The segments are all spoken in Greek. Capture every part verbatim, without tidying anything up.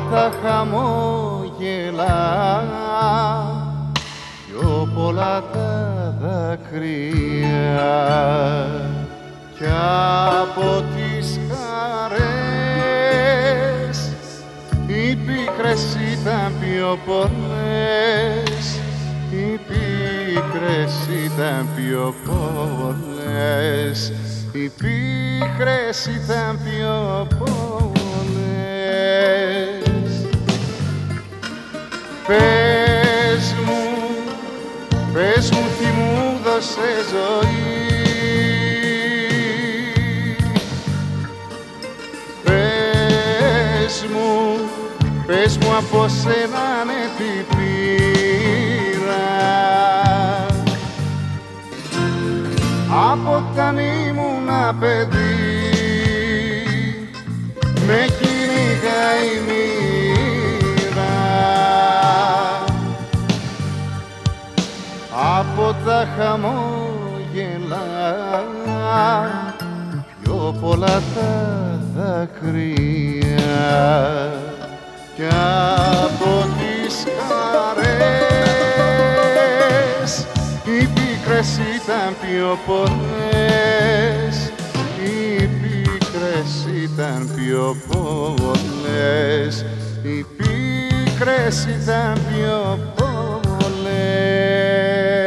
τα χαμόγελα, πιο πολλά τα δάκρυα, κι από τις χαρές οι πίκρες ήταν πιο πολλές, οι πίκρες ήταν πιο πολλές, οι πίκρες ήταν πιο πολλές. Πες μου, πες μου τι μου δώσε ζωή, πες μου, πες μου από σένα ναι τι πήρα, από όταν ήμουνα παιδί με κυνηγάει η μοίρα, από τα χαμόγελα πιο πολλά τα δάκρυα, κι από τις χαρές οι πίκρες ήταν πιο πολλές, οι πίκρες ήταν πιο πολλές, οι πίκρες ήταν πιο πολλές.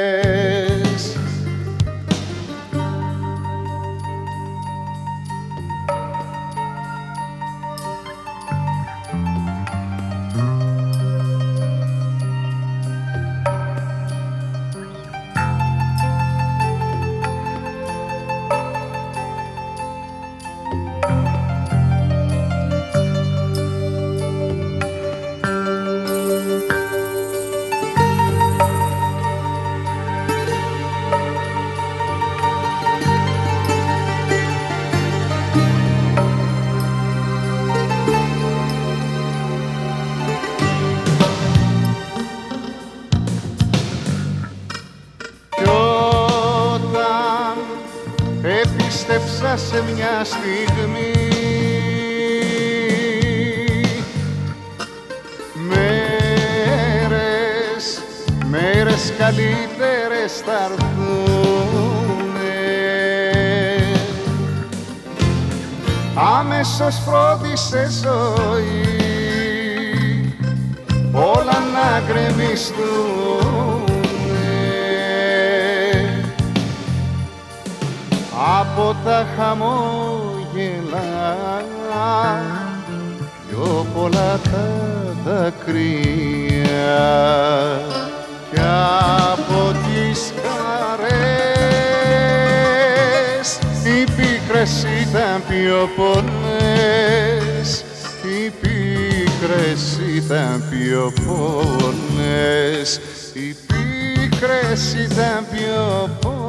Επίστεψα σε μια στιγμή, μέρες, μέρες καλύτερες θα'ρθούνε, άμεσος φρόντισε ζωή όλα να γκρεμιστούν, από τα χαμόγελα πιο πολλά τα δάκρυα, κι από τις χαρές οι πίκρες ήταν πιο πολλές, οι πίκρες ήταν πιο πολλές, οι πίκρες ήταν πιο πολλές.